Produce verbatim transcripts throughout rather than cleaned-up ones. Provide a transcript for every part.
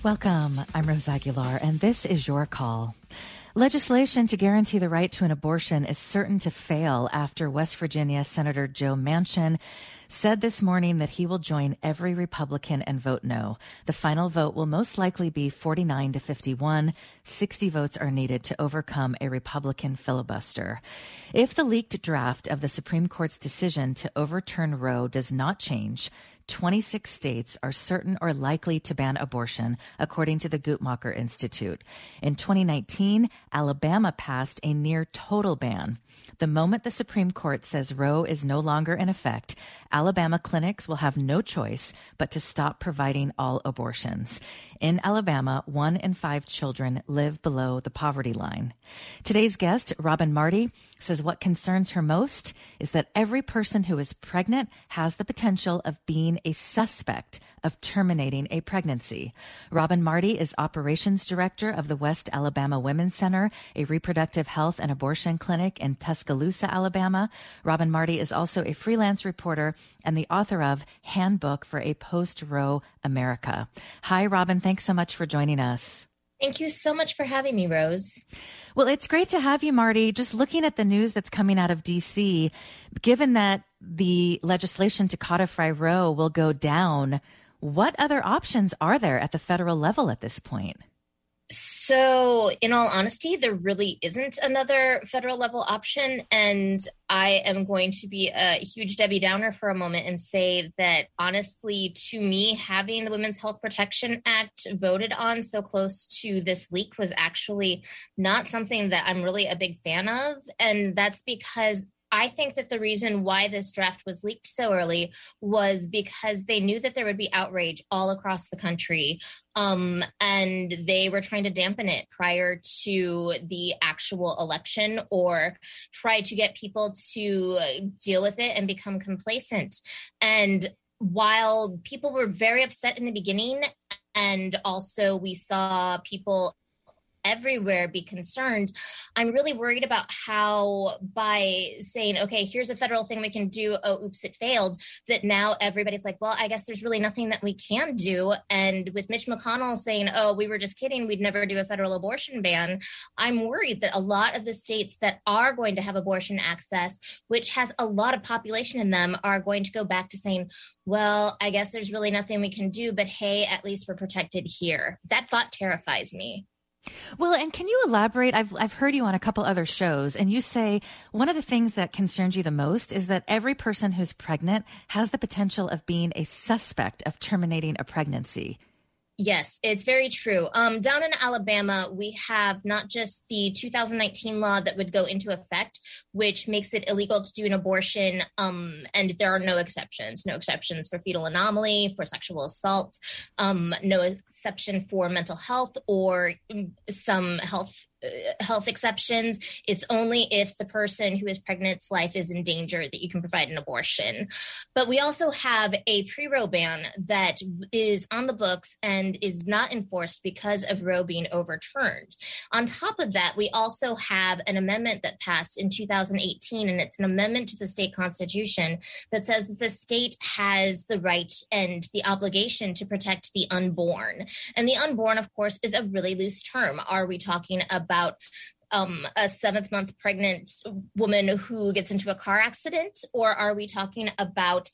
Welcome. I'm Rose Aguilar, and this is Your Call. Legislation to guarantee the right to an abortion is certain to fail after West Virginia Senator Joe Manchin said this morning that he will join every Republican and vote no. The final vote will most likely be forty-nine to fifty-one. sixty votes are needed to overcome a Republican filibuster. If the leaked draft of the Supreme Court's decision to overturn Roe does not change, twenty-six states are certain or likely to ban abortion, according to the Guttmacher Institute. In twenty nineteen, Alabama passed a near total ban. The moment the Supreme Court says Roe is no longer in effect, Alabama clinics will have no choice but to stop providing all abortions. In Alabama, one in five children live below the poverty line. Today's guest, Robin Marty, says what concerns her most is that every person who is pregnant has the potential of being a suspect of terminating a pregnancy. Robin Marty is operations director of the West Alabama Women's Center, a reproductive health and abortion clinic in Tuscaloosa, Alabama. Robin Marty is also a freelance reporter and the author of Handbook for a Post-Roe America. Hi, Robin. Thanks so much for joining us. Thank you so much for having me, Rose. Well, it's great to have you, Marty. Just looking at the news that's coming out of D C, given that the legislation to codify Roe will go down, what other options are there at the federal level at this point? So, in all honesty, there really isn't another federal level option. And I am going to be a huge Debbie Downer for a moment and say that, honestly, to me, having the Women's Health Protection Act voted on so close to this leak was actually not something that I'm really a big fan of. And that's because I think that the reason why this draft was leaked so early was because they knew that there would be outrage all across the country, um, and they were trying to dampen it prior to the actual election or try to get people to deal with it and become complacent. And while people were very upset in the beginning, and also we saw people everywhere be concerned, I'm really worried about how by saying, okay, here's a federal thing we can do. Oh, oops, it failed. That now everybody's like, well, I guess there's really nothing that we can do. And with Mitch McConnell saying, oh, we were just kidding, we'd never do a federal abortion ban, I'm worried that a lot of the states that are going to have abortion access, which has a lot of population in them, are going to go back to saying, well, I guess there's really nothing we can do, but hey, at least we're protected here. That thought terrifies me. Well, and can you elaborate? I've I've heard you on a couple other shows, and you say one of the things that concerns you the most is that every person who's pregnant has the potential of being a suspect of terminating a pregnancy. Yes, it's very true. Um, down in Alabama, we have not just the two thousand nineteen law that would go into effect, which makes it illegal to do an abortion, um, and there are no exceptions. No exceptions for fetal anomaly, for sexual assault, um, no exception for mental health or some health uh, health exceptions. It's only if the person who is pregnant's life is in danger that you can provide an abortion. But we also have a pre-Roe ban that is on the books and is not enforced because of Roe being overturned. On top of that, we also have an amendment that passed in two thousand eighteen, and it's an amendment to the state constitution that says that the state has the right and the obligation to protect the unborn. And the unborn, of course, is a really loose term. Are we talking about Um, a seventh month pregnant woman who gets into a car accident? Or are we talking about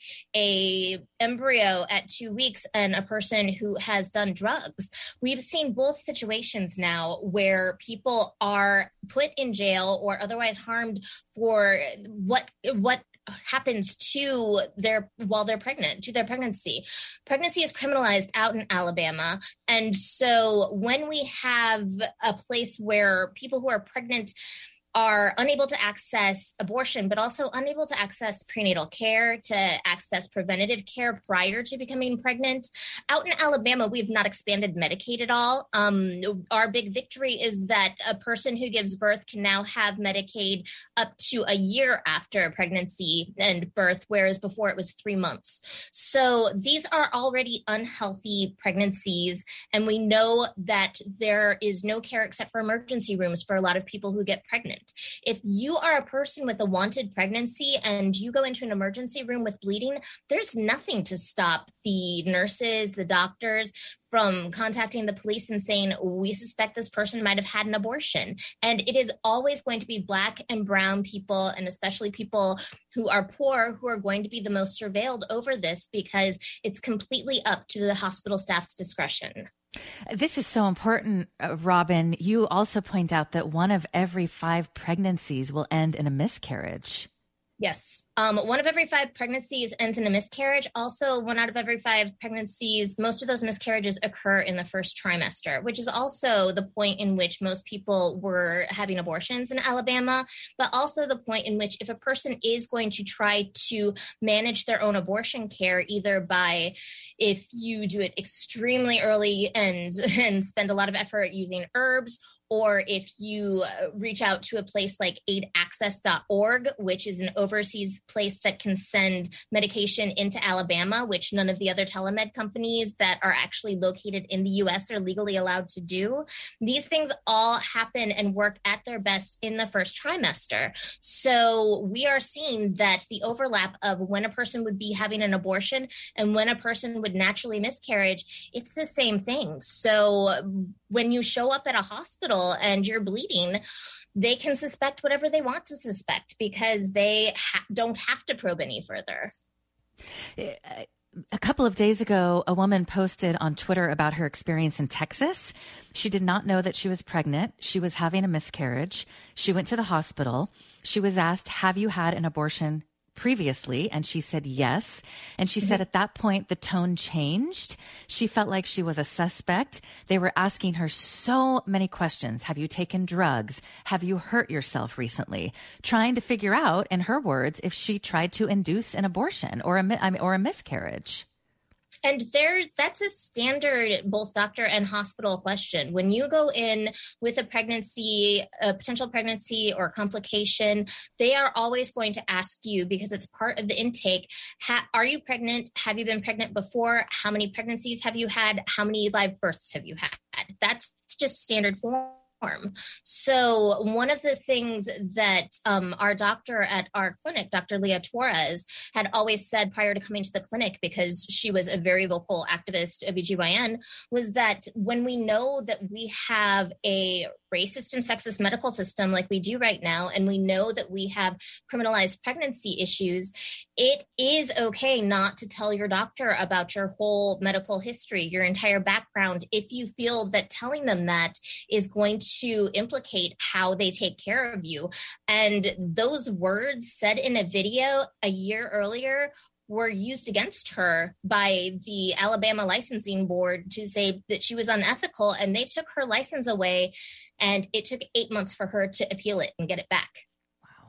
a embryo at two weeks and a person who has done drugs? We've seen both situations now where people are put in jail or otherwise harmed for what what happens to their while they're pregnant, to their pregnancy. Pregnancy is criminalized out in Alabama. And so when we have a place where people who are pregnant are unable to access abortion, but also unable to access prenatal care, to access preventative care prior to becoming pregnant. Out in Alabama, we've not expanded Medicaid at all. Um, our big victory is that a person who gives birth can now have Medicaid up to a year after pregnancy and birth, whereas before it was three months. So these are already unhealthy pregnancies, and we know that there is no care except for emergency rooms for a lot of people who get pregnant. pregnant. If you are a person with a wanted pregnancy and you go into an emergency room with bleeding, there's nothing to stop the nurses, the doctors from contacting the police and saying, we suspect this person might have had an abortion. And it is always going to be Black and brown people, and especially people who are poor, who are going to be the most surveilled over this, because it's completely up to the hospital staff's discretion. This is so important, uh, Robin. You also point out that one of every five pregnancies will end in a miscarriage. Yes. Um, one of every five pregnancies ends in a miscarriage. Also, one out of every five pregnancies, most of those miscarriages occur in the first trimester, which is also the point in which most people were having abortions in Alabama, but also the point in which if a person is going to try to manage their own abortion care, either by, if you do it extremely early and, and spend a lot of effort using herbs, or if you reach out to a place like aid access dot org, which is an overseas place that can send medication into Alabama, which none of the other telemed companies that are actually located in the U S are legally allowed to do. These things all happen and work at their best in the first trimester. So we are seeing that the overlap of when a person would be having an abortion and when a person would naturally miscarriage, it's the same thing. So when you show up at a hospital and you're bleeding, they can suspect whatever they want to suspect because they ha- don't have to probe any further. A couple of days ago, a woman posted on Twitter about her experience in Texas. She did not know that she was pregnant. She was having a miscarriage. She went to the hospital. She was asked, have you had an abortion previously? And she said yes. And she mm-hmm. said at that point, the tone changed. She felt like she was a suspect. They were asking her so many questions. Have you taken drugs? Have you hurt yourself recently? Trying to figure out, in her words, if she tried to induce an abortion or a, I mean, or a miscarriage. And there, that's a standard both doctor and hospital question. When you go in with a pregnancy, a potential pregnancy or complication, they are always going to ask you, because it's part of the intake, ha- are you pregnant? Have you been pregnant before? How many pregnancies have you had? How many live births have you had? That's just standard form. So one of the things that um, our doctor at our clinic, Doctor Leah Torres, had always said prior to coming to the clinic, because she was a very vocal activist, O B G Y N, was that when we know that we have a racist and sexist medical system like we do right now, and we know that we have criminalized pregnancy issues, it is okay not to tell your doctor about your whole medical history, your entire background, if you feel that telling them that is going to implicate how they take care of you. And those words said in a video a year earlier were used against her by the Alabama licensing board to say that she was unethical, and they took her license away, and it took eight months for her to appeal it and get it back. Wow.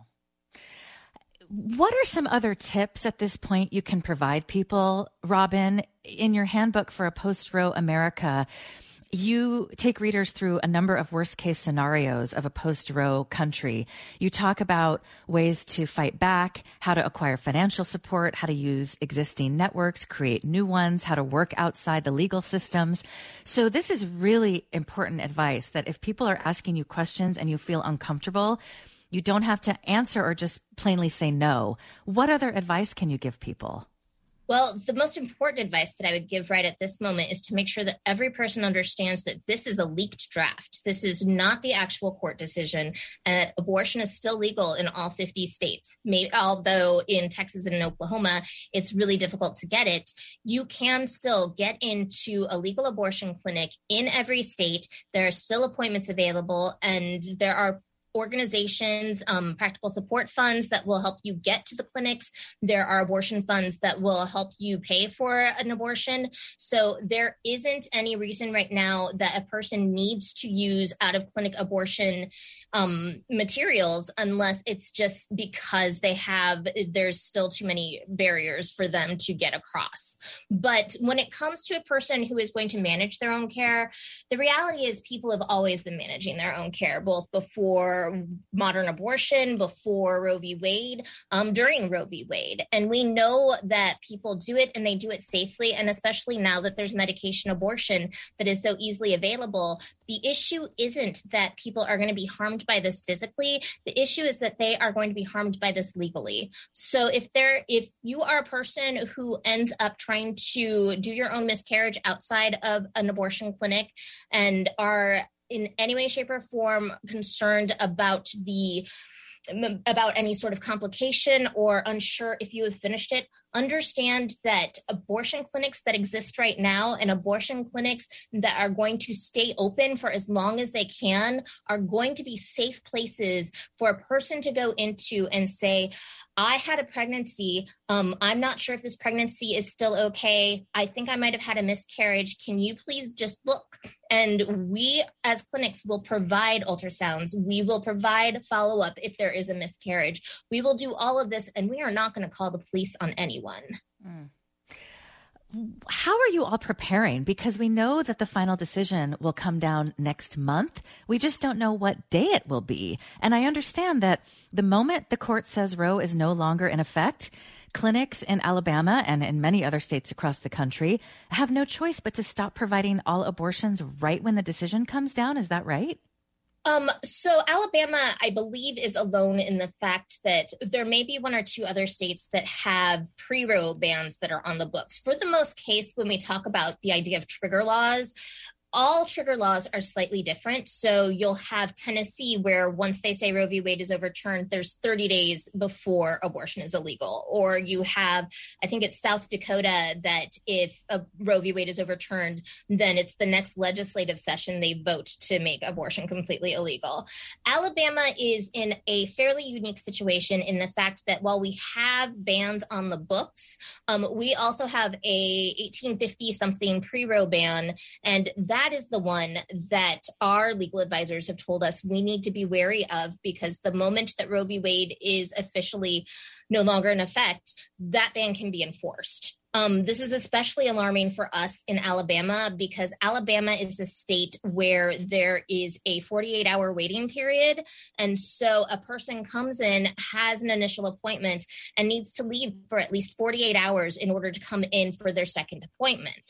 What are some other tips at this point you can provide people, Robin? In your handbook for a Post-Roe America, you take readers through a number of worst case scenarios of a post-Roe country. You talk about ways to fight back, how to acquire financial support, how to use existing networks, create new ones, how to work outside the legal systems. So this is really important advice, that if people are asking you questions and you feel uncomfortable, you don't have to answer or just plainly say no. What other advice can you give people? Well, the most important advice that I would give right at this moment is to make sure that every person understands that this is a leaked draft. This is not the actual court decision, and that abortion is still legal in all fifty states. Maybe, although in Texas and in Oklahoma, it's really difficult to get it. You can still get into a legal abortion clinic in every state. There are still appointments available, and there are organizations, um, practical support funds that will help you get to the clinics. There are abortion funds that will help you pay for an abortion. So there isn't any reason right now that a person needs to use out-of-clinic abortion um, materials unless it's just because they have, there's still too many barriers for them to get across. But when it comes to a person who is going to manage their own care, the reality is people have always been managing their own care, both before before modern abortion, before Roe v. Wade, um, during Roe v. Wade. And we know that people do it and they do it safely. And especially now that there's medication abortion that is so easily available, the issue isn't that people are going to be harmed by this physically. The issue is that they are going to be harmed by this legally. So if there, if you are a person who ends up trying to do your own miscarriage outside of an abortion clinic and are in any way, shape, or form concerned about the about any sort of complication or unsure if you have finished it, understand that abortion clinics that exist right now and abortion clinics that are going to stay open for as long as they can are going to be safe places for a person to go into and say, I had a pregnancy. Um, I'm not sure if this pregnancy is still okay. I think I might have had a miscarriage. Can you please just look? And we as clinics will provide ultrasounds. We will provide follow-up if there is a miscarriage. We will do all of this, and we are not going to call the police on anyone. Mm. How are you all preparing? Because we know that the final decision will come down next month. We just don't know what day it will be. And I understand that the moment the court says Roe is no longer in effect, clinics in Alabama and in many other states across the country have no choice but to stop providing all abortions right when the decision comes down. Is that right? Um, so Alabama, I believe, is alone in the fact that there may be one or two other states that have pre-Roe bans that are on the books. For the most case, when we talk about the idea of trigger laws, all trigger laws are slightly different. So you'll have Tennessee where once they say Roe v. Wade is overturned, there's thirty days before abortion is illegal. Or you have, I think it's South Dakota, that if a Roe v. Wade is overturned, then it's the next legislative session they vote to make abortion completely illegal. Alabama is in a fairly unique situation in the fact that while we have bans on the books, um, we also have a eighteen fifty something pre-Roe ban, and that That is the one that our legal advisors have told us we need to be wary of, because the moment that Roe v. Wade is officially no longer in effect, that ban can be enforced. Um, this is especially alarming for us in Alabama because Alabama is a state where there is a forty-eight hour waiting period. And so a person comes in, has an initial appointment, and needs to leave for at least forty-eight hours in order to come in for their second appointment.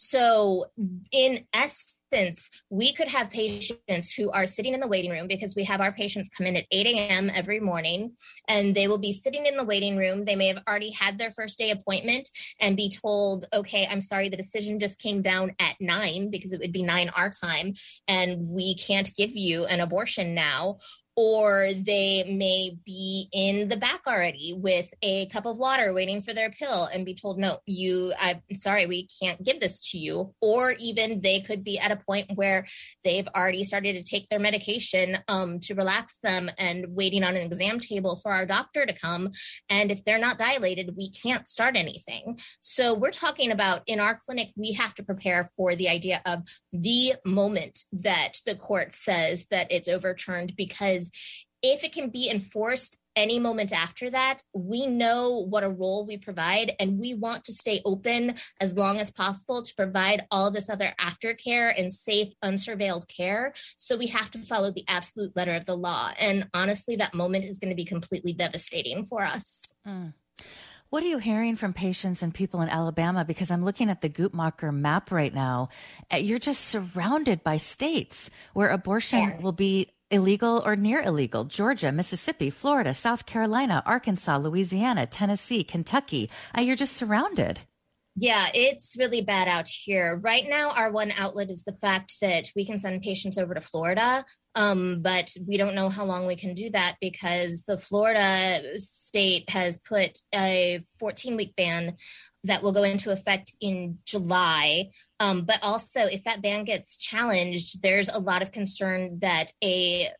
So in essence, Since we could have patients who are sitting in the waiting room, because we have our patients come in at eight a.m. every morning, and they will be sitting in the waiting room. They may have already had their first day appointment and be told, okay, I'm sorry, the decision just came down at nine, because it would be nine our time, and we can't give you an abortion now. Or they may be in the back already with a cup of water waiting for their pill and be told, no, you, I'm sorry, we can't give this to you. Or even they could be at a point where they've already started to take their medication um, to relax them and waiting on an exam table for our doctor to come. And if they're not dilated, we can't start anything. So we're talking about in our clinic, we have to prepare for the idea of the moment that the court says that it's overturned, because if it can be enforced any moment after that, we know what a role we provide, and we want to stay open as long as possible to provide all this other aftercare and safe, unsurveilled care. So we have to follow the absolute letter of the law. And honestly, that moment is going to be completely devastating for us. Mm. What are you hearing from patients and people in Alabama? Because I'm looking at the Guttmacher map right now. You're just surrounded by states where abortion yeah. will be illegal or near illegal. Georgia, Mississippi, Florida, South Carolina, Arkansas, Louisiana, Tennessee, Kentucky. Uh, you're just surrounded. Yeah, it's really bad out here. Right now, our one outlet is the fact that we can send patients over to Florida, um, but we don't know how long we can do that because the Florida state has put a fourteen-week ban that will go into effect in July. Um, but also, if that ban gets challenged, there's a lot of concern that a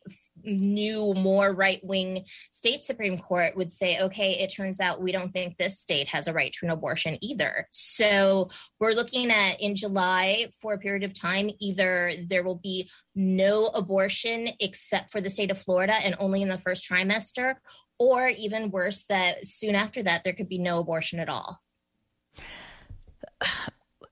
new, more right-wing state Supreme Court would say, okay, it turns out we don't think this state has a right to an abortion either. So we're looking at in July for a period of time, either there will be no abortion except for the state of Florida and only in the first trimester, or even worse, that soon after that, there could be no abortion at all.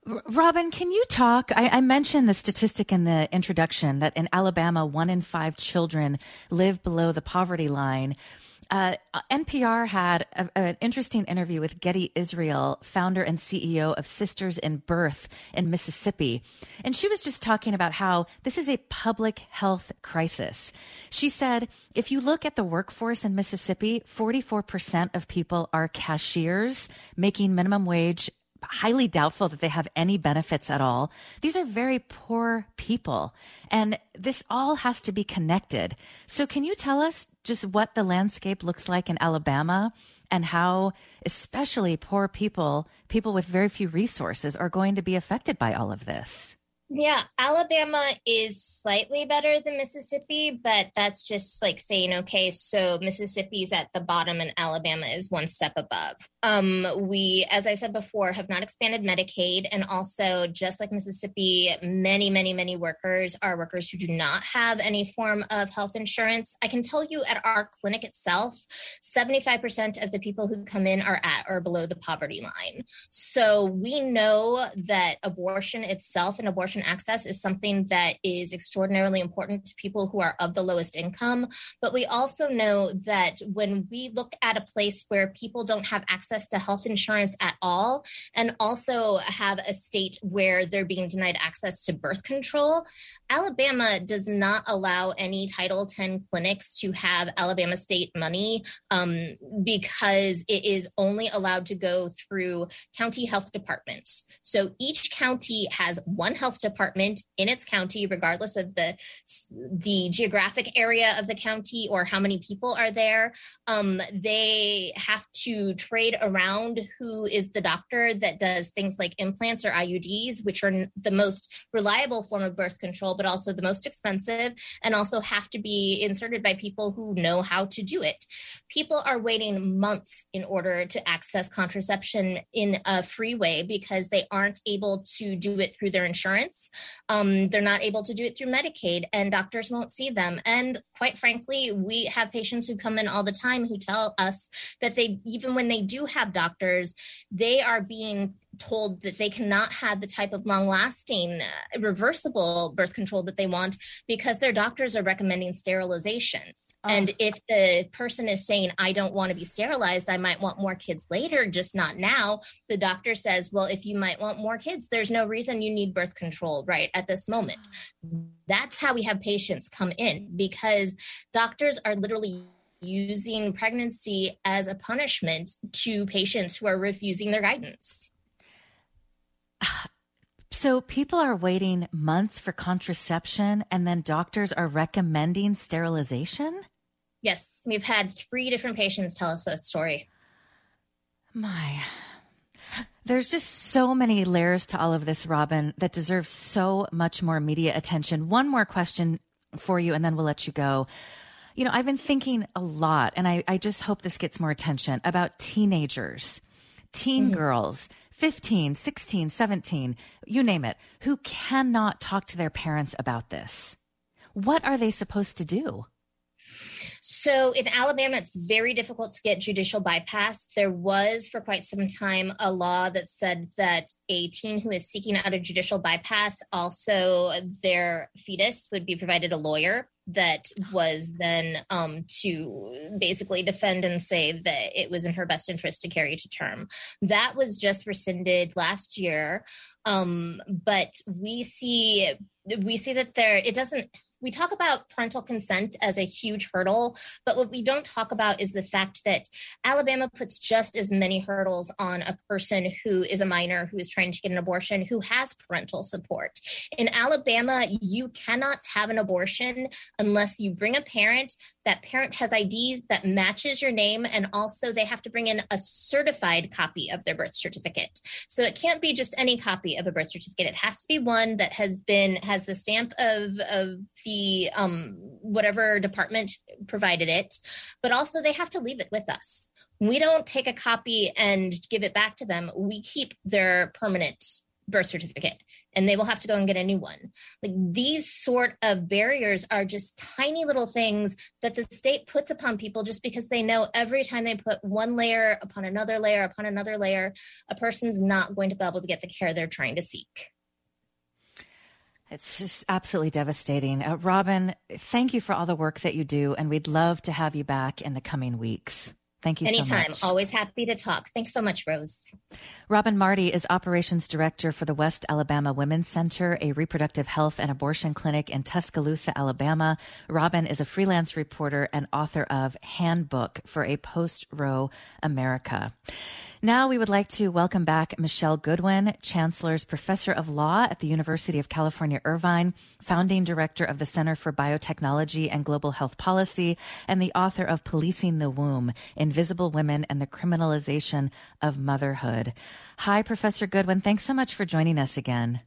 Robin, can you talk? I, I mentioned the statistic in the introduction that in Alabama, one in five children live below the poverty line. Uh, N P R had a, an interesting interview with Getty Israel, founder and C E O of Sisters in Birth in Mississippi. And she was just talking about how this is a public health crisis. She said, if you look at the workforce in Mississippi, forty-four percent of people are cashiers making minimum wage, highly doubtful that they have any benefits at all. These are very poor people, and this all has to be connected. So can you tell us just what the landscape looks like in Alabama and how especially poor people, people with very few resources, are going to be affected by all of this? Yeah, Alabama is slightly better than Mississippi, but that's just like saying, okay, so Mississippi's at the bottom and Alabama is one step above. Um, we, as I said before, have not expanded Medicaid. And also, just like Mississippi, many, many, many workers are workers who do not have any form of health insurance. I can tell you at our clinic itself, seventy-five percent of the people who come in are at or below the poverty line. So we know that abortion itself and abortion access is something that is extraordinarily important to people who are of the lowest income. But we also know that when we look at a place where people don't have access to health insurance at all, and also have a state where they're being denied access to birth control, Alabama does not allow any Title ten clinics to have Alabama state money um, because it is only allowed to go through county health departments. So each county has one health department department in its county, regardless of the the geographic area of the county or how many people are there. Um, they have to trade around who is the doctor that does things like implants or I U Ds, which are the most reliable form of birth control, but also the most expensive, and also have to be inserted by people who know how to do it. People are waiting months in order to access contraception in a free way because they aren't able to do it through their insurance. Um, they're not able to do it through Medicaid, and doctors won't see them. And quite frankly, we have patients who come in all the time who tell us that they, even when they do have doctors, they are being told that they cannot have the type of long-lasting, uh, reversible birth control that they want because their doctors are recommending sterilization. Oh. And if the person is saying, I don't want to be sterilized, I might want more kids later, just not now, the doctor says, well, if you might want more kids, there's no reason you need birth control right at this moment. That's how we have patients come in, because doctors are literally using pregnancy as a punishment to patients who are refusing their guidance. So people are waiting months for contraception, and then doctors are recommending sterilization? Yes, we've had three different patients tell us that story. My, there's just so many layers to all of this, Robin, that deserve so much more media attention. One more question for you, and then we'll let you go. You know, I've been thinking a lot, and I, I just hope this gets more attention, about teenagers, teen mm-hmm. girls, fifteen, sixteen, seventeen, you name it, who cannot talk to their parents about this. What are they supposed to do? So in Alabama, it's very difficult to get judicial bypass. There was for quite some time a law that said that a teen who is seeking out a judicial bypass, also their fetus would be provided a lawyer that was then um, to basically defend and say that it was in her best interest to carry to term. That was just rescinded last year. Um, but we see we see that there, it doesn't, we talk about parental consent as a huge hurdle, but what we don't talk about is the fact that Alabama puts just as many hurdles on a person who is a minor who is trying to get an abortion who has parental support. In Alabama, you cannot have an abortion unless you bring a parent. That parent has I Ds that matches your name, and also they have to bring in a certified copy of their birth certificate. So it can't be just any copy of a birth certificate. It has to be one that has been, has the stamp of, of the um, whatever department provided it, but also they have to leave it with us. We don't take a copy and give it back to them. We keep their permanent birth certificate, and they will have to go and get a new one. Like, these sort of barriers are just tiny little things that the state puts upon people just because they know every time they put one layer upon another layer upon another layer, a person's not going to be able to get the care they're trying to seek. It's just absolutely devastating. Uh, Robin, thank you for all the work that you do, and we'd love to have you back in the coming weeks. Thank you Anytime. so much. Anytime. Always happy to talk. Thanks so much, Rose. Robin Marty is Operations Director for the West Alabama Women's Center, a reproductive health and abortion clinic in Tuscaloosa, Alabama. Robin is a freelance reporter and author of Handbook for a Post-Roe America. Now we would like to welcome back Michelle Goodwin, Chancellor's Professor of Law at the University of California, Irvine, founding director of the Center for Biotechnology and Global Health Policy, and the author of Policing the Womb, Invisible Women and the Criminalization of Motherhood. Hi, Professor Goodwin. Thanks so much for joining us again.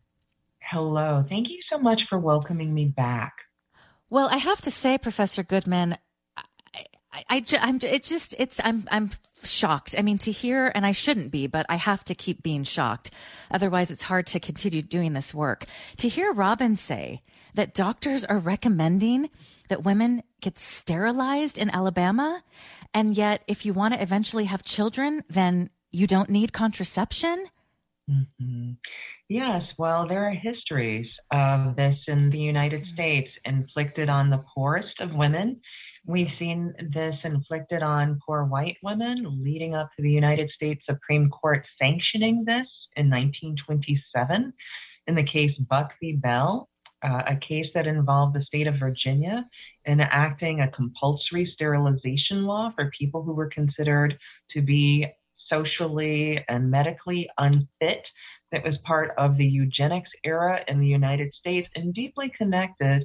Hello. Thank you so much for welcoming me back. Well, I have to say, Professor Goodwin, I, I, I, I'm, it just, it's, I'm, I'm shocked. I mean, to hear, and I shouldn't be, but I have to keep being shocked. Otherwise, it's hard to continue doing this work. To hear Robin say that doctors are recommending that women get sterilized in Alabama, and yet if you want to eventually have children, then you don't need contraception? Mm-hmm. Yes, well, there are histories of this in the United States inflicted on the poorest of women. We've seen this inflicted on poor white women, leading up to the United States Supreme Court sanctioning this in nineteen twenty-seven in the case Buck v. Bell, uh, a case that involved the state of Virginia enacting a compulsory sterilization law for people who were considered to be socially and medically unfit. That was part of the eugenics era in the United States and deeply connected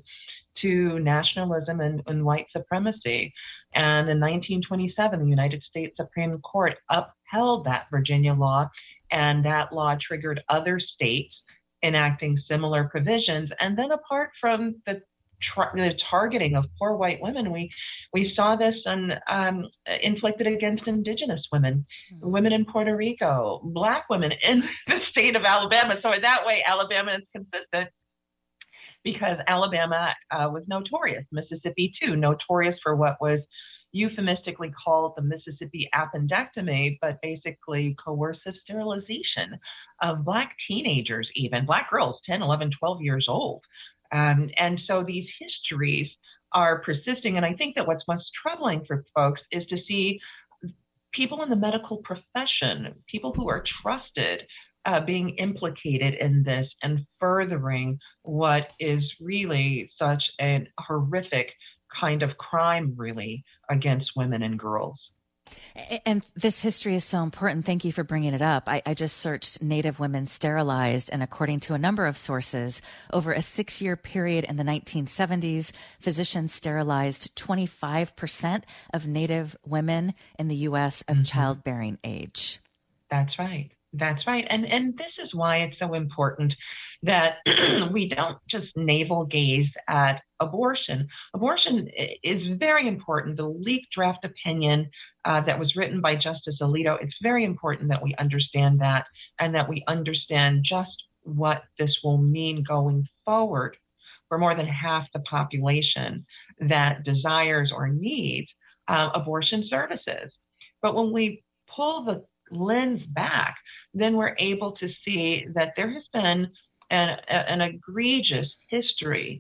to nationalism and, and white supremacy. And in nineteen twenty-seven, the United States Supreme Court upheld that Virginia law, and that law triggered other states enacting similar provisions. And then apart from the, tra- the targeting of poor white women, we we saw this on, um, inflicted against indigenous women, mm-hmm. women in Puerto Rico, Black women in the state of Alabama. So in that way, Alabama is consistent, because Alabama uh, was notorious, Mississippi too, notorious for what was euphemistically called the Mississippi appendectomy, but basically coercive sterilization of Black teenagers, even Black girls, ten, eleven, twelve years old. Um, and so these histories are persisting. And I think that what's most troubling for folks is to see people in the medical profession, people who are trusted, Uh, being implicated in this and furthering what is really such a horrific kind of crime, really, against women and girls. And this history is so important. Thank you for bringing it up. I, I just searched Native women sterilized, and according to a number of sources, over a six-year period in the nineteen seventies, physicians sterilized twenty-five percent of Native women in the U S of mm-hmm. childbearing age. That's right. That's right. And and this is why it's so important that we don't just navel gaze at abortion. Abortion is very important. The leaked draft opinion uh, that was written by Justice Alito, it's very important that we understand that, and that we understand just what this will mean going forward for more than half the population that desires or needs uh, abortion services. But when we pull the lens back, then we're able to see that there has been an, an egregious history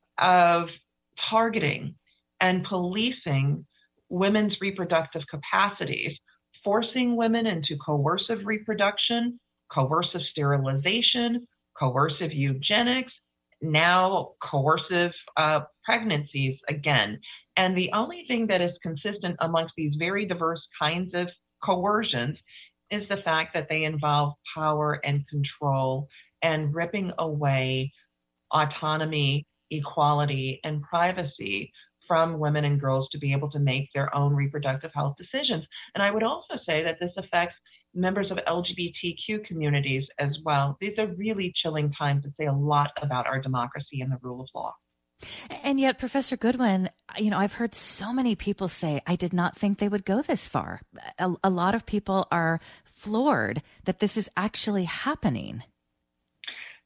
of targeting and policing women's reproductive capacities, forcing women into coercive reproduction, coercive sterilization, coercive eugenics, now coercive uh, pregnancies again. And the only thing that is consistent amongst these very diverse kinds of coercions is the fact that they involve power and control and ripping away autonomy, equality, and privacy from women and girls to be able to make their own reproductive health decisions. And I would also say that this affects members of L G B T Q communities as well. These are really chilling times that say a lot about our democracy and the rule of law. And yet, Professor Goodwin, you know, I've heard so many people say, I did not think they would go this far. A, a lot of people are floored that this is actually happening.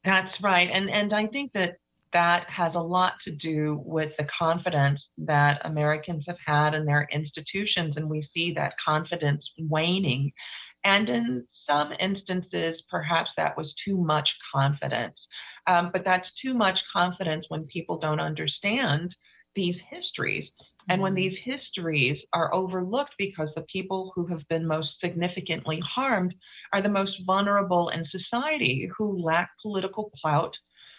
That's right. And, and I think that that has a lot to do with the confidence that Americans have had in their institutions. And we see that confidence waning. And in some instances, perhaps that was too much confidence. Um, but that's too much confidence when people don't understand these histories. And when these histories are overlooked because the people who have been most significantly harmed are the most vulnerable in society, who lack political clout,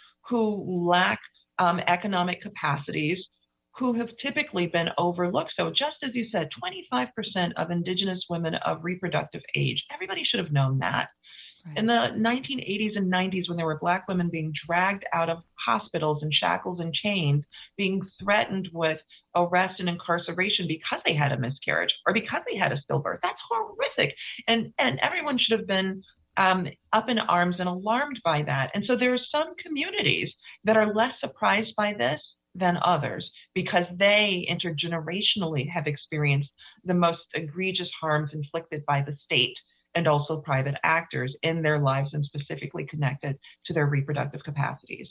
who lack um, economic capacities, who have typically been overlooked. So just as you said, twenty-five percent of Indigenous women of reproductive age, everybody should have known that. Right. In the nineteen eighties and nineties, when there were Black women being dragged out of hospitals in shackles and chains, being threatened with arrest and incarceration because they had a miscarriage or because they had a stillbirth, that's horrific. And, and everyone should have been um, up in arms and alarmed by that. And so there are some communities that are less surprised by this than others because they intergenerationally have experienced the most egregious harms inflicted by the state and also private actors in their lives and specifically connected to their reproductive capacities.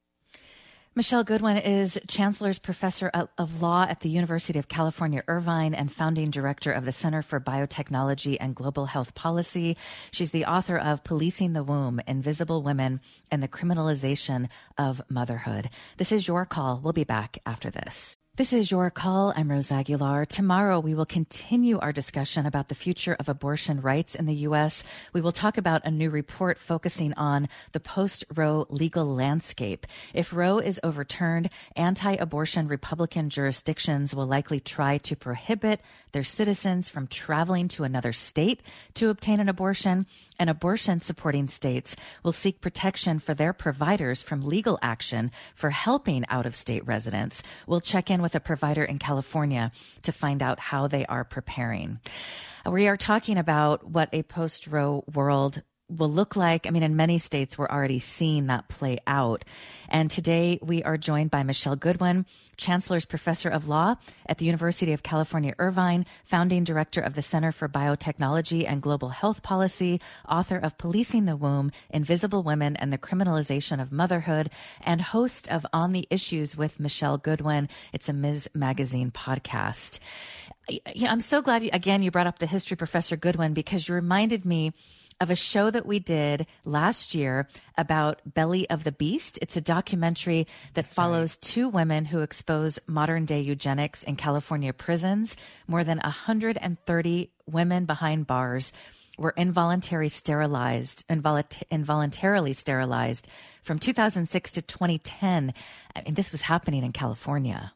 Michelle Goodwin is Chancellor's Professor of Law at the University of California, Irvine, and founding director of the Center for Biotechnology and Global Health Policy. She's the author of Policing the Womb, Invisible Women and the Criminalization of Motherhood. This is Your Call. We'll be back after this. This is Your Call. I'm Rose Aguilar. Tomorrow, we will continue our discussion about the future of abortion rights in the U S. We will talk about a new report focusing on the post-Roe legal landscape. If Roe is overturned, anti-abortion Republican jurisdictions will likely try to prohibit their citizens from traveling to another state to obtain an abortion, and abortion-supporting states will seek protection for their providers from legal action for helping out-of-state residents. We'll check in with a provider in California to find out how they are preparing. We are talking about what a post-Roe world will look like. I mean, in many states, we're already seeing that play out. And today we are joined by Michelle Goodwin, Chancellor's Professor of Law at the University of California, Irvine, founding director of the Center for Biotechnology and Global Health Policy, author of Policing the Womb, Invisible Women and the Criminalization of Motherhood, and host of On the Issues with Michelle Goodwin. It's a Miz Magazine podcast. You know, I'm so glad, you, again, you brought up the history, Professor Goodwin, because you reminded me of a show that we did last year about Belly of the Beast. It's a documentary that follows two women who expose modern day eugenics in California prisons. More than one hundred thirty women behind bars were involuntary sterilized, involunt- involuntarily sterilized from two thousand six to twenty ten. I mean, this was happening in California.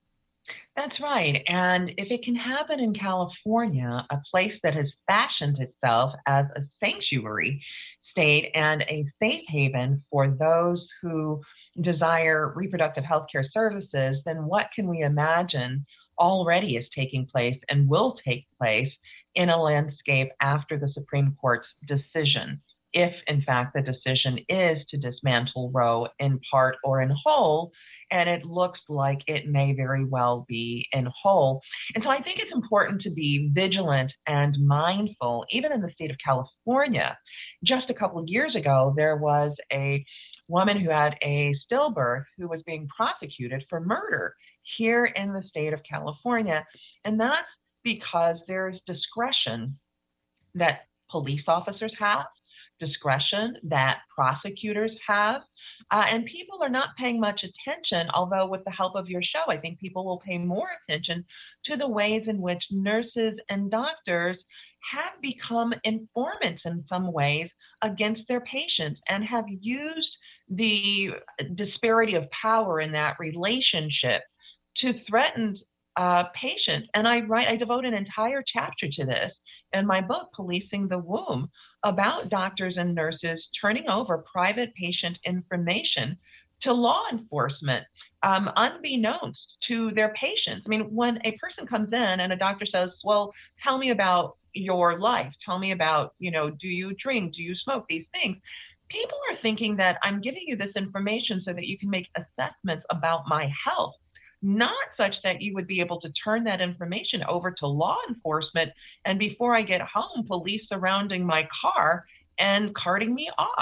That's right. And if it can happen in California, a place that has fashioned itself as a sanctuary state and a safe haven for those who desire reproductive health care services, then what can we imagine already is taking place and will take place in a landscape after the Supreme Court's decision, if in fact the decision is to dismantle Roe in part or in whole? And it looks like it may very well be in whole. And so I think it's important to be vigilant and mindful, even in the state of California. Just a couple of years ago, there was a woman who had a stillbirth who was being prosecuted for murder here in the state of California. And that's because there's discretion that police officers have, discretion that prosecutors have. Uh, and people are not paying much attention, although with the help of your show, I think people will pay more attention to the ways in which nurses and doctors have become informants in some ways against their patients and have used the disparity of power in that relationship to threaten uh, patients. And I write, I devote an entire chapter to this in my book, Policing the Womb, about doctors and nurses turning over private patient information to law enforcement, um, unbeknownst to their patients. I mean, when a person comes in and a doctor says, well, tell me about your life, tell me about, you know, do you drink, do you smoke, these things, people are thinking that I'm giving you this information so that you can make assessments about my health, not such that you would be able to turn that information over to law enforcement and before I get home, police surrounding my car and carting me off.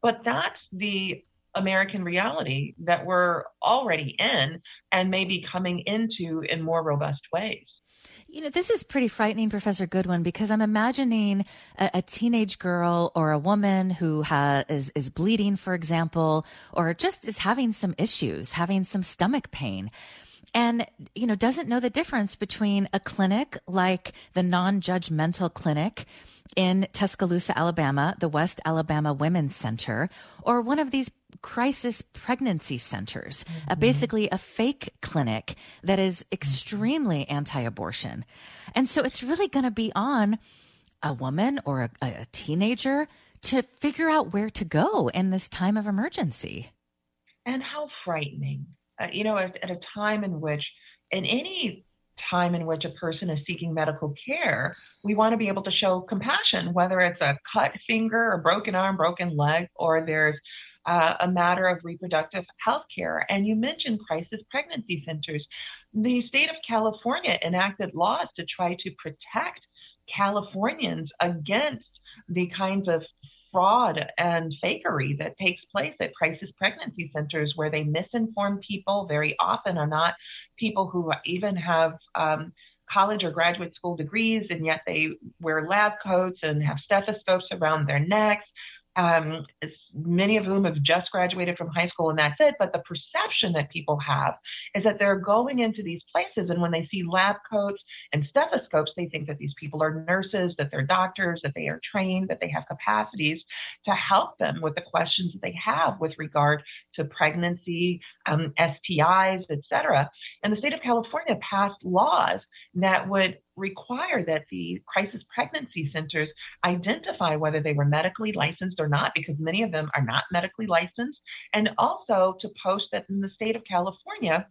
But that's the American reality that we're already in and maybe coming into in more robust ways. You know, this is pretty frightening, Professor Goodwin, because I'm imagining a, a teenage girl or a woman who has, is, is bleeding, for example, or just is having some issues, having some stomach pain, and, you know, doesn't know the difference between a clinic like the non-judgmental clinic in Tuscaloosa, Alabama, the West Alabama Women's Center, or one of these crisis pregnancy centers, mm-hmm. uh, basically a fake clinic that is extremely anti-abortion. And so it's really going to be on a woman or a, a teenager to figure out where to go in this time of emergency. And how frightening. Uh, you know, at, at a time in which, in any time in which a person is seeking medical care, we want to be able to show compassion, whether it's a cut finger, a broken arm, broken leg, or there's uh, a matter of reproductive health care. And you mentioned crisis pregnancy centers. The state of California enacted laws to try to protect Californians against the kinds of fraud and fakery that takes place at crisis pregnancy centers, where they misinform people, very often are not people who even have um, college or graduate school degrees, and yet they wear lab coats and have stethoscopes around their necks. Um, many of whom have just graduated from high school, and that's it. But the perception that people have is that they're going into these places, and when they see lab coats and stethoscopes, they think that these people are nurses, that they're doctors, that they are trained, that they have capacities to help them with the questions that they have with regard to pregnancy, um, S T Is, et cetera. And the state of California passed laws that would require that the crisis pregnancy centers identify whether they were medically licensed or not, because many of them are not medically licensed, and also to post that in the state of California,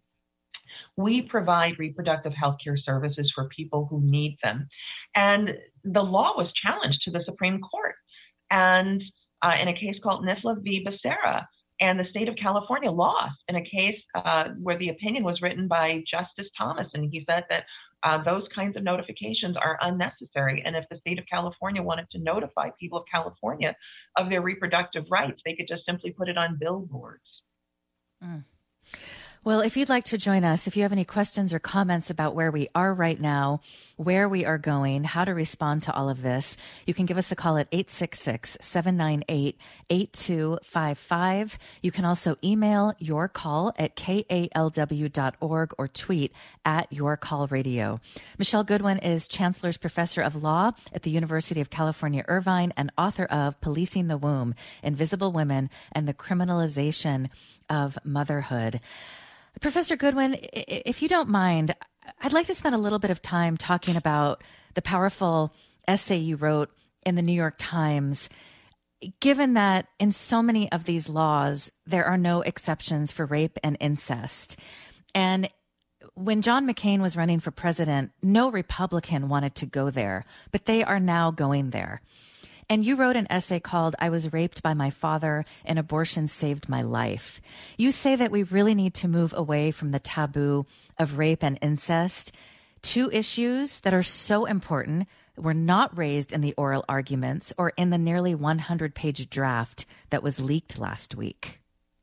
we provide reproductive health care services for people who need them. And the law was challenged to the Supreme Court, and uh, in a case called Nifla v. Becerra. And the state of California lost in a case uh, where the opinion was written by Justice Thomas. And he said that uh, those kinds of notifications are unnecessary. And if the state of California wanted to notify people of California of their reproductive rights, they could just simply put it on billboards. Mm. Well, if you'd like to join us, if you have any questions or comments about where we are right now, where we are going, how to respond to all of this, you can give us a call at eight six six, seven nine eight, eight two five five. You can also email your call at k a l w dot org or tweet at Your Call Radio. Michele Goodwin is Chancellor's Professor of Law at the University of California, Irvine, and author of Policing the Womb, Invisible Women and the Criminalization of Motherhood. Professor Goodwin, if you don't mind, I'd like to spend a little bit of time talking about the powerful essay you wrote in the New York Times, given that in so many of these laws, there are no exceptions for rape and incest. And when John McCain was running for president, no Republican wanted to go there, but they are now going there. And you wrote an essay called I Was Raped by My Father and Abortion Saved My Life. You say that we really need to move away from the taboo of rape and incest, two issues that are so important were not raised in the oral arguments or in the nearly one hundred page draft that was leaked last week.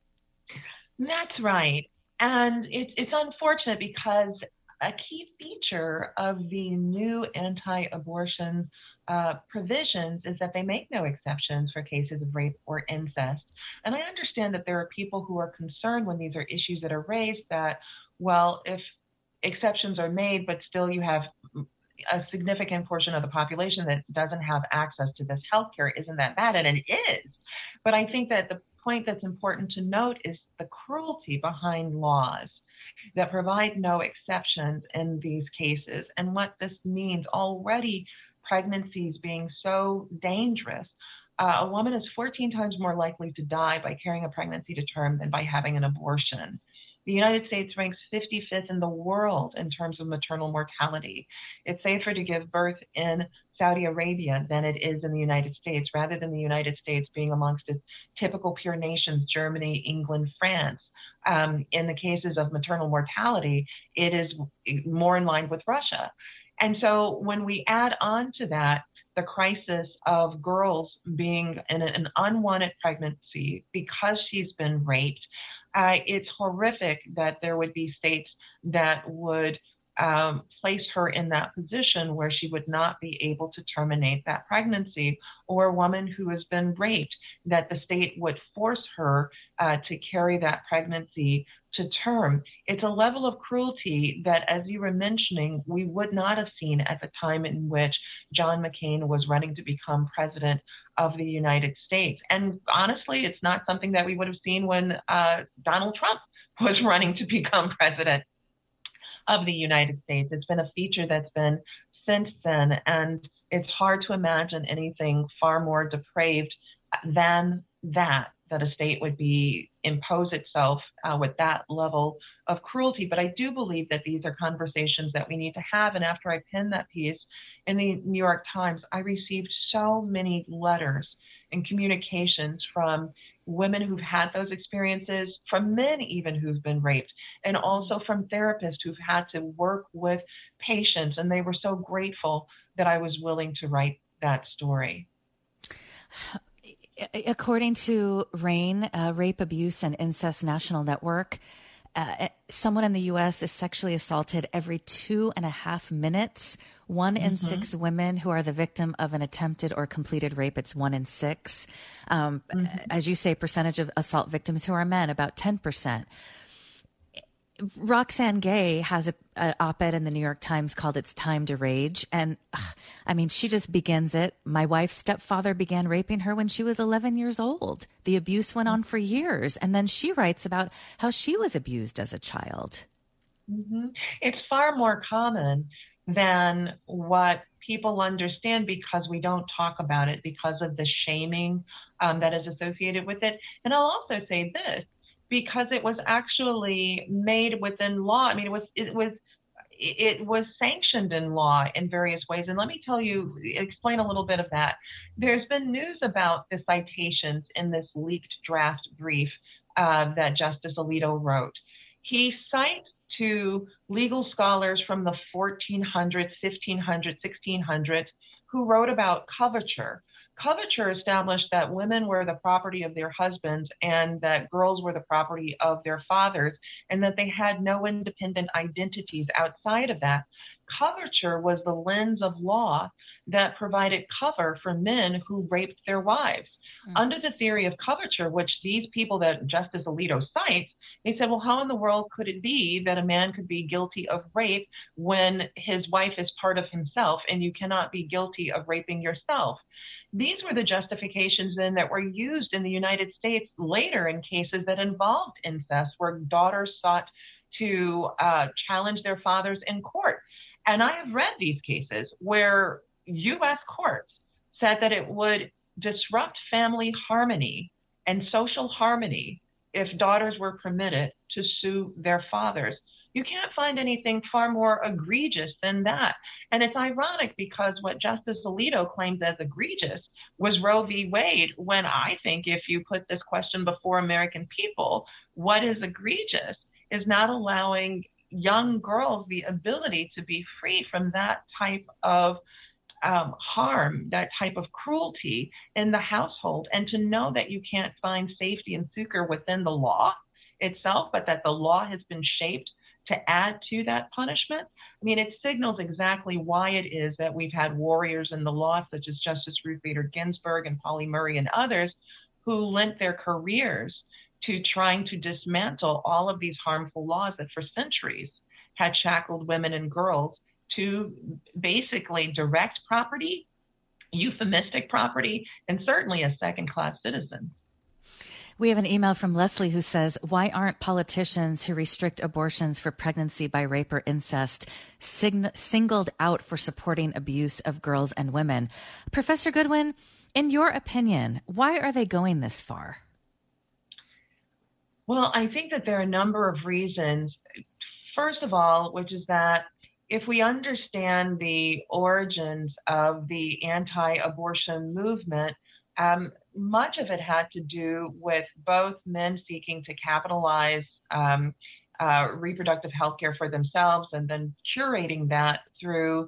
That's right. And it's, it's unfortunate because a key feature of the new anti-abortion uh, provisions is that they make no exceptions for cases of rape or incest. And I understand that there are people who are concerned when these are issues that are raised that, well, if exceptions are made, but still you have a significant portion of the population that doesn't have access to this healthcare, isn't that bad? And it is. But I think that the point that's important to note is the cruelty behind laws that provide no exceptions in these cases, and what this means. Already pregnancies being so dangerous, uh, a woman is fourteen times more likely to die by carrying a pregnancy to term than by having an abortion. The United States ranks fifty-fifth in the world in terms of maternal mortality. It's safer to give birth in Saudi Arabia than it is in the United States, rather than the United States being amongst its typical peer nations, Germany, England, France. Um, in the cases of maternal mortality, it is more in line with Russia. And so when we add on to that the the crisis of girls being in an unwanted pregnancy because she's been raped. Uh, it's horrific that there would be states that would um, place her in that position where she would not be able to terminate that pregnancy, or a woman who has been raped, that the state would force her uh, to carry that pregnancy to term. It's a level of cruelty that, as you were mentioning, we would not have seen at the time in which John McCain was running to become president of the United States. And honestly, it's not something that we would have seen when uh, Donald Trump was running to become president of the United States. It's been a feature that's been since then, and it's hard to imagine anything far more depraved than that, that a state would be impose itself uh, with that level of cruelty. But I do believe that these are conversations that we need to have. And after I penned that piece in the New York Times, I received so many letters and communications from women who've had those experiences, from men even who've been raped, and also from therapists who've had to work with patients. And they were so grateful that I was willing to write that story. According to RAINN, uh, Rape, Abuse, and Incest National Network, uh, someone in the U S is sexually assaulted every two and a half minutes. One in mm-hmm. six women who are the victim of an attempted or completed rape, it's one in six. Um, mm-hmm. As you say, percentage of assault victims who are men, about ten percent. Roxane Gay has a, an op-ed in the New York Times called It's Time to Rage. And ugh, I mean, she just begins it. My wife's stepfather began raping her when she was eleven years old. The abuse went on for years. And then she writes about how she was abused as a child. Mm-hmm. It's far more common than what people understand because we don't talk about it, because of the shaming um, that is associated with it. And I'll also say this, because it was actually made within law. I mean, it was it was it was sanctioned in law in various ways. And let me tell you, explain a little bit of that. There's been news about the citations in this leaked draft brief uh, that Justice Alito wrote. He cites to legal scholars from the fourteen hundreds, fifteen hundreds, sixteen hundreds, who wrote about coverture. Coverture established that women were the property of their husbands and that girls were the property of their fathers, and that they had no independent identities outside of that. Coverture was the lens of law that provided cover for men who raped their wives. Mm-hmm. Under the theory of coverture, which these people that Justice Alito cites, they said, well, how in the world could it be that a man could be guilty of rape when his wife is part of himself, and you cannot be guilty of raping yourself? These were the justifications then that were used in the United States later in cases that involved incest, where daughters sought to uh, challenge their fathers in court. And I have read these cases where U S courts said that it would disrupt family harmony and social harmony if daughters were permitted to sue their fathers. You can't find anything far more egregious than that. And it's ironic because what Justice Alito claims as egregious was Roe v. Wade, when I think if you put this question before American people, what is egregious is not allowing young girls the ability to be free from that type of um, harm, that type of cruelty in the household, and to know that you can't find safety and succor within the law itself, but that the law has been shaped to add to that punishment. I mean, it signals exactly why it is that we've had warriors in the law, such as Justice Ruth Bader Ginsburg and Pauli Murray and others, who lent their careers to trying to dismantle all of these harmful laws that for centuries had shackled women and girls to basically direct property, euphemistic property, and certainly a second-class citizen. We have an email from Leslie who says, why aren't politicians who restrict abortions for pregnancy by rape or incest sign- singled out for supporting abuse of girls and women? Professor Goodwin, in your opinion, why are they going this far? Well, I think that there are a number of reasons. First of all, which is that if we understand the origins of the anti-abortion movement, um, much of it had to do with both men seeking to capitalize um, uh, reproductive health care for themselves and then curating that through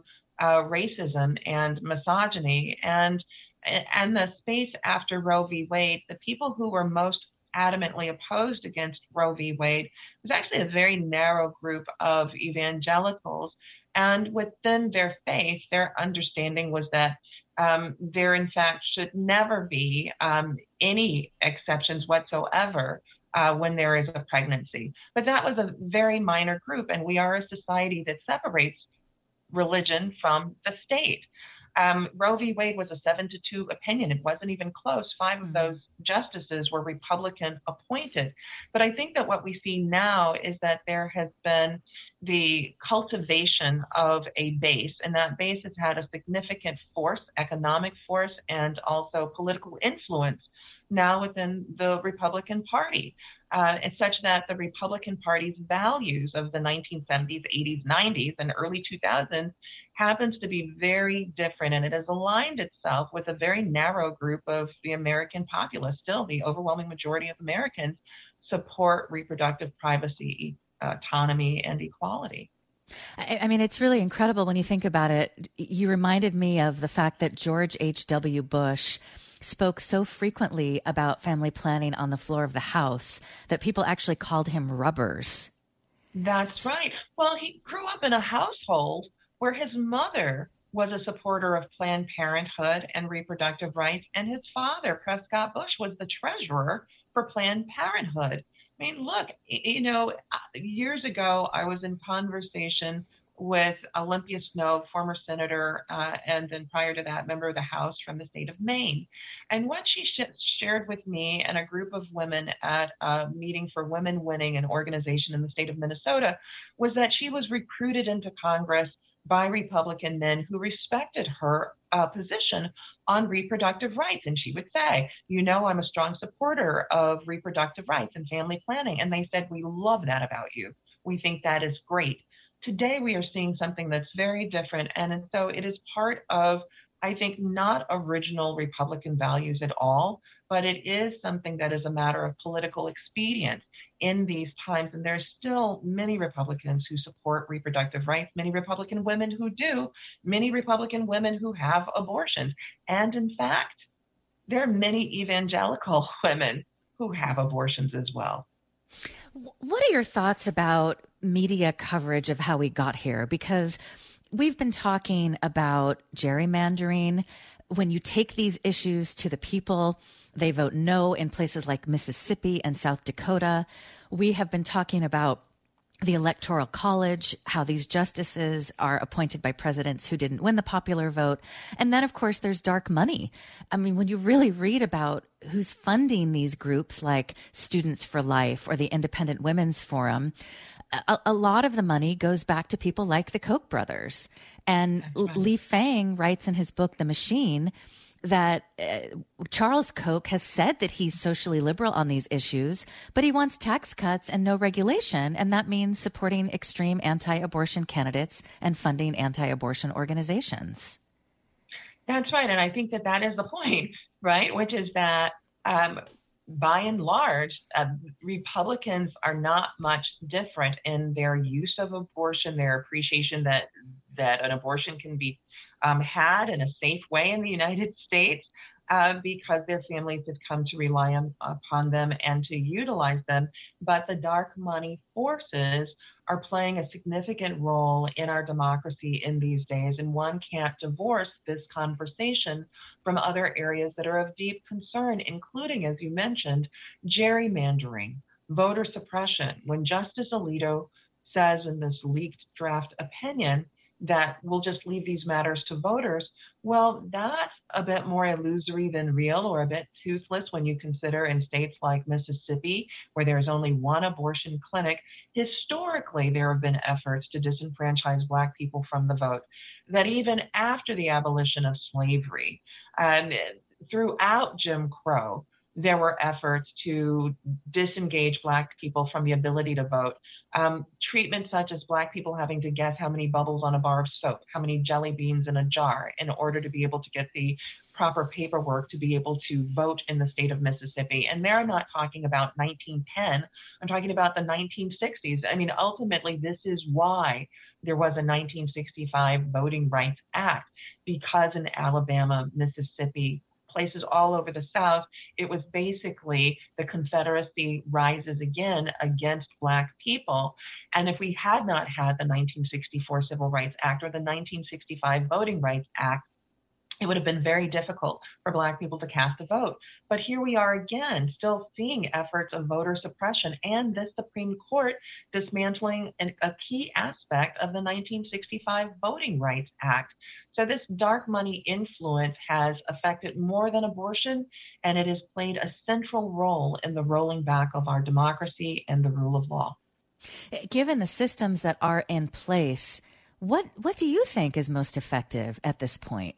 uh, racism and misogyny. And, and the space after Roe v. Wade, the people who were most adamantly opposed against Roe v. Wade was actually a very narrow group of evangelicals. And within their faith, their understanding was that um, there, in fact, should never be um, any exceptions whatsoever uh, when there is a pregnancy. But that was a very minor group, and we are a society that separates religion from the state. Um, Roe v. Wade was a seven to two opinion. It wasn't even close. Five mm-hmm. of those justices were Republican appointed. But I think that what we see now is that there has been the cultivation of a base, and that base has had a significant force, economic force, and also political influence now within the Republican Party. Uh, it's such that the Republican Party's values of the nineteen seventies, eighties, nineties, and early two thousands happens to be very different, and it has aligned itself with a very narrow group of the American populace. Still, the overwhelming majority of Americans support reproductive privacy, autonomy, and equality. I, I mean, it's really incredible when you think about it. You reminded me of the fact that George H W. Bush spoke so frequently about family planning on the floor of the House that people actually called him Rubbers. That's right. Well, he grew up in a household where his mother was a supporter of Planned Parenthood and reproductive rights, and his father, Prescott Bush, was the treasurer for Planned Parenthood. I mean, look, you know, years ago, I was in conversation with Olympia Snowe, former senator, uh, and then prior to that, member of the House from the state of Maine. And what she sh- shared with me and a group of women at a meeting for Women Winning, an organization in the state of Minnesota, was that she was recruited into Congress by Republican men who respected her uh, position on reproductive rights. And she would say, you know, I'm a strong supporter of reproductive rights and family planning. And they said, we love that about you. We think that is great. Today, we are seeing something that's very different. And so it is part of, I think, not original Republican values at all, but it is something that is a matter of political expedience in these times. And there's still many Republicans who support reproductive rights, many Republican women who do, many Republican women who have abortions. And in fact, there are many evangelical women who have abortions as well. What are your thoughts about media coverage of how we got here? Because we've been talking about gerrymandering. When you take these issues to the people, they vote no in places like Mississippi and South Dakota. We have been talking about the Electoral College, how these justices are appointed by presidents who didn't win the popular vote. And then, of course, there's dark money. I mean, when you really read about who's funding these groups like Students for Life or the Independent Women's Forum, a, a lot of the money goes back to people like the Koch brothers. And right. Lee Fang writes in his book, The Machine, that uh, Charles Koch has said that he's socially liberal on these issues, but he wants tax cuts and no regulation. And that means supporting extreme anti-abortion candidates and funding anti-abortion organizations. That's right. And I think that that is the point, right? Which is that um, by and large, uh, Republicans are not much different in their use of abortion, their appreciation that, that an abortion can be Um, had in a safe way in the United States uh, because their families have come to rely on, upon them and to utilize them. But the dark money forces are playing a significant role in our democracy in these days. And one can't divorce this conversation from other areas that are of deep concern, including, as you mentioned, gerrymandering, voter suppression. When Justice Alito says in this leaked draft opinion that we'll just leave these matters to voters, well, that's a bit more illusory than real, or a bit toothless when you consider in states like Mississippi, where there's only one abortion clinic, historically there have been efforts to disenfranchise Black people from the vote. That even after the abolition of slavery, um, throughout Jim Crow, there were efforts to disengage Black people from the ability to vote. Um, treatment such as Black people having to guess how many bubbles on a bar of soap, how many jelly beans in a jar in order to be able to get the proper paperwork to be able to vote in the state of Mississippi. And they're not talking about nineteen ten. I'm talking about the nineteen sixties. I mean, ultimately, this is why there was a nineteen sixty-five Voting Rights Act, because in Alabama, Mississippi, places all over the South, it was basically the Confederacy rises again against Black people. And if we had not had the nineteen sixty-four Civil Rights Act or the nineteen sixty-five Voting Rights Act, it would have been very difficult for Black people to cast a vote. But here we are again, still seeing efforts of voter suppression and this Supreme Court dismantling an, a key aspect of the nineteen sixty-five Voting Rights Act. So this dark money influence has affected more than abortion, and it has played a central role in the rolling back of our democracy and the rule of law. Given the systems that are in place, what what do you think is most effective at this point?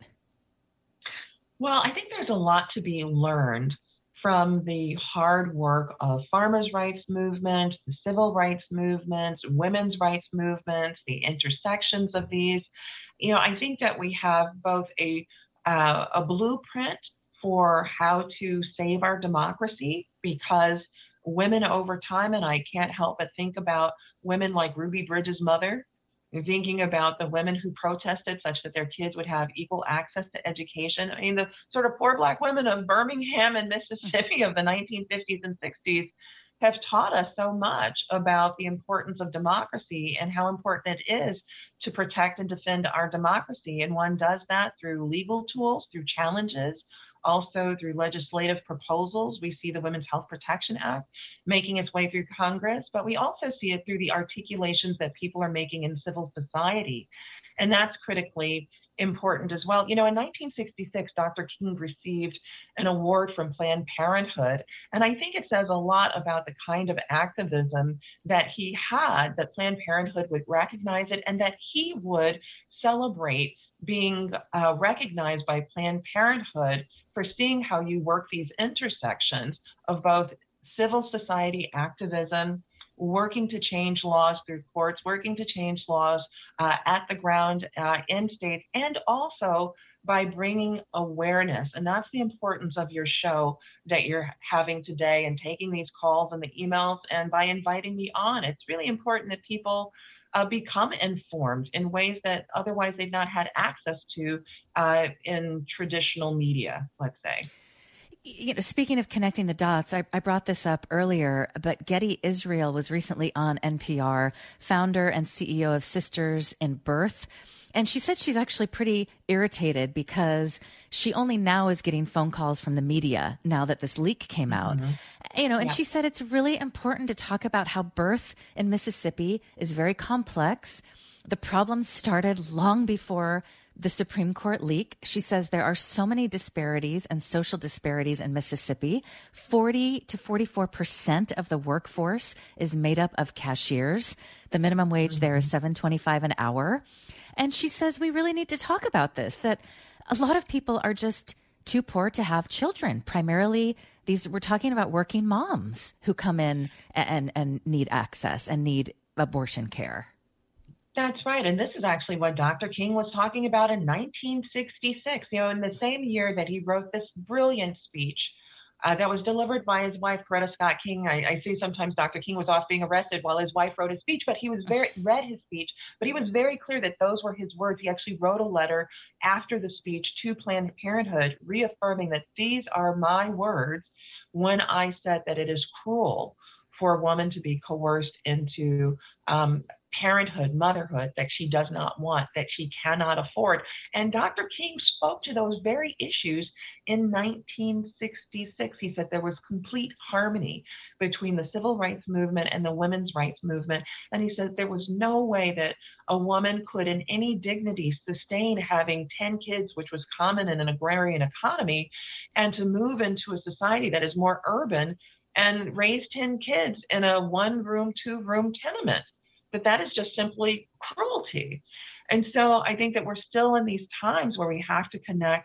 Well, I think there's a lot to be learned from the hard work of farmers' rights movement, the civil rights movements, women's rights movements, the intersections of these. You know, I think that we have both a uh, a blueprint for how to save our democracy, because women over time, and I can't help but think about women like Ruby Bridges' mother, thinking about the women who protested such that their kids would have equal access to education. I mean, the sort of poor Black women of Birmingham and Mississippi of the nineteen fifties and sixties have taught us so much about the importance of democracy and how important it is to protect and defend our democracy. And one does that through legal tools, through challenges, also through legislative proposals. We see the Women's Health Protection Act making its way through Congress, but we also see it through the articulations that people are making in civil society. And that's critically important as well. You know, in nineteen sixty-six, Doctor King received an award from Planned Parenthood. And I think it says a lot about the kind of activism that he had, that Planned Parenthood would recognize it, and that he would celebrate being uh, recognized by Planned Parenthood for seeing how you work these intersections of both civil society activism, working to change laws through courts, working to change laws uh, at the ground uh, in states, and also by bringing awareness. And that's the importance of your show that you're having today, and taking these calls and the emails, and by inviting me on. It's really important that people uh, become informed in ways that otherwise they've not had access to uh, in traditional media, let's say. You know, speaking of connecting the dots, I, I brought this up earlier, but Getty Israel was recently on N P R, founder and C E O of Sisters in Birth. And she said she's actually pretty irritated because she only now is getting phone calls from the media now that this leak came out. Mm-hmm. You know, and yeah. She said it's really important to talk about how birth in Mississippi is very complex. The problem started long before the Supreme Court leak. She says there are so many disparities and social disparities in Mississippi. forty to forty-four percent of the workforce is made up of cashiers. The minimum wage mm-hmm. there is seven twenty-five an hour. And she says we really need to talk about this, that a lot of people are just too poor to have children. Primarily, these we're talking about working moms who come in and, and need access and need abortion care. That's right. And this is actually what Doctor King was talking about in nineteen sixty-six, you know, in the same year that he wrote this brilliant speech uh, that was delivered by his wife, Coretta Scott King. I, I see sometimes Doctor King was off being arrested while his wife wrote his speech, but he was very read his speech, but he was very clear that those were his words. He actually wrote a letter after the speech to Planned Parenthood, reaffirming that these are my words when I said that it is cruel for a woman to be coerced into um, parenthood, motherhood that she does not want, that she cannot afford. And Doctor King spoke to those very issues in nineteen sixty-six. He said there was complete harmony between the civil rights movement and the women's rights movement. And he said there was no way that a woman could in any dignity sustain having ten kids, which was common in an agrarian economy, and to move into a society that is more urban and raise ten kids in a one-room, two-room tenement. But that is just simply cruelty. And so I think that we're still in these times where we have to connect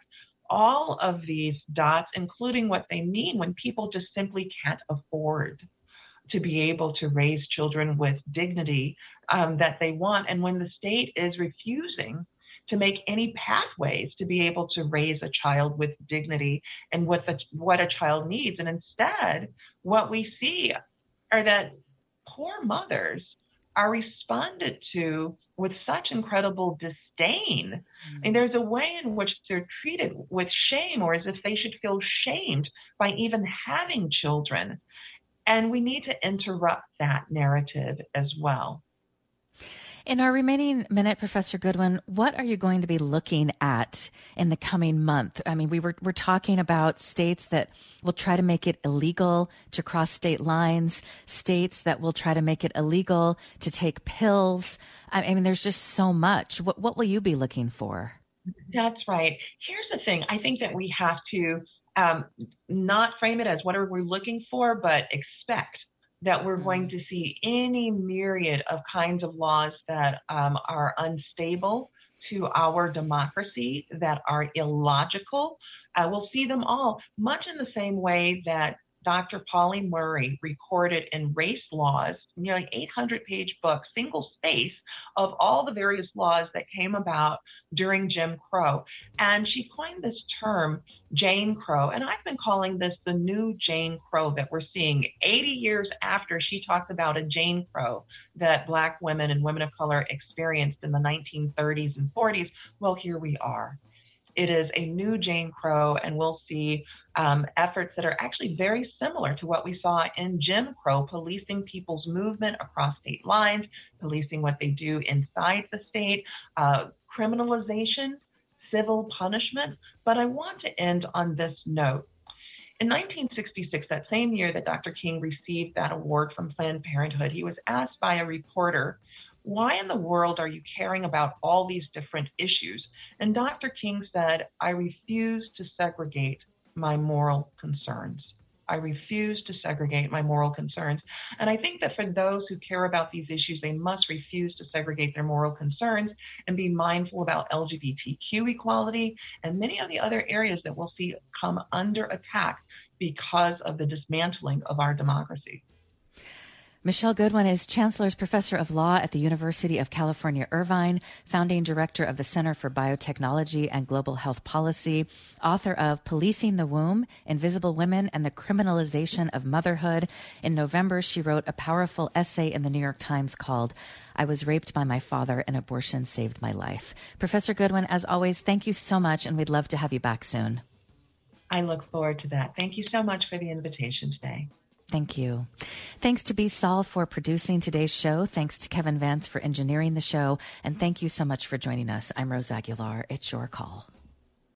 all of these dots, including what they mean when people just simply can't afford to be able to raise children with dignity um, that they want. And when the state is refusing to make any pathways to be able to raise a child with dignity and what, the, what a child needs. And instead, what we see are that poor mothers are responded to with such incredible disdain. Mm-hmm. And there's a way in which they're treated with shame, or as if they should feel shamed by even having children. And we need to interrupt that narrative as well. In our remaining minute, Professor Goodwin, what are you going to be looking at in the coming month? I mean, we were we're talking about states that will try to make it illegal to cross state lines, states that will try to make it illegal to take pills. I mean, there's just so much. What what will you be looking for? That's right. Here's the thing. I think that we have to um, not frame it as what are we looking for, but expect that we're going to see any myriad of kinds of laws that um, are unstable to our democracy, that are illogical. Uh, we'll see them all, much in the same way that Doctor Polly Murray recorded in Race Laws, nearly eight hundred page book, single space, of all the various laws that came about during Jim Crow. And she coined this term, Jane Crow, and I've been calling this the new Jane Crow that we're seeing eighty years after she talked about a Jane Crow that Black women and women of color experienced in the nineteen thirties and forties. Well, here we are. It is a new Jane Crow, and we'll see um, efforts that are actually very similar to what we saw in Jim Crow, policing people's movement across state lines, policing what they do inside the state, uh, criminalization, civil punishment. But I want to end on this note. In nineteen sixty-six, that same year that Doctor King received that award from Planned Parenthood, he was asked by a reporter, why in the world are you caring about all these different issues? And Doctor King said, I refuse to segregate my moral concerns. I refuse to segregate my moral concerns. And I think that for those who care about these issues, they must refuse to segregate their moral concerns and be mindful about L G B T Q equality and many of the other areas that we'll see come under attack because of the dismantling of our democracy. Michelle Goodwin is Chancellor's Professor of Law at the University of California, Irvine, founding director of the Center for Biotechnology and Global Health Policy, author of Policing the Womb, Invisible Women and the Criminalization of Motherhood. In November, she wrote a powerful essay in the New York Times called I Was Raped by My Father and Abortion Saved My Life. Professor Goodwin, as always, thank you so much, and we'd love to have you back soon. I look forward to that. Thank you so much for the invitation today. Thank you. Thanks to B. Saul for producing today's show. Thanks to Kevin Vance for engineering the show. And thank you so much for joining us. I'm Rose Aguilar. It's your call.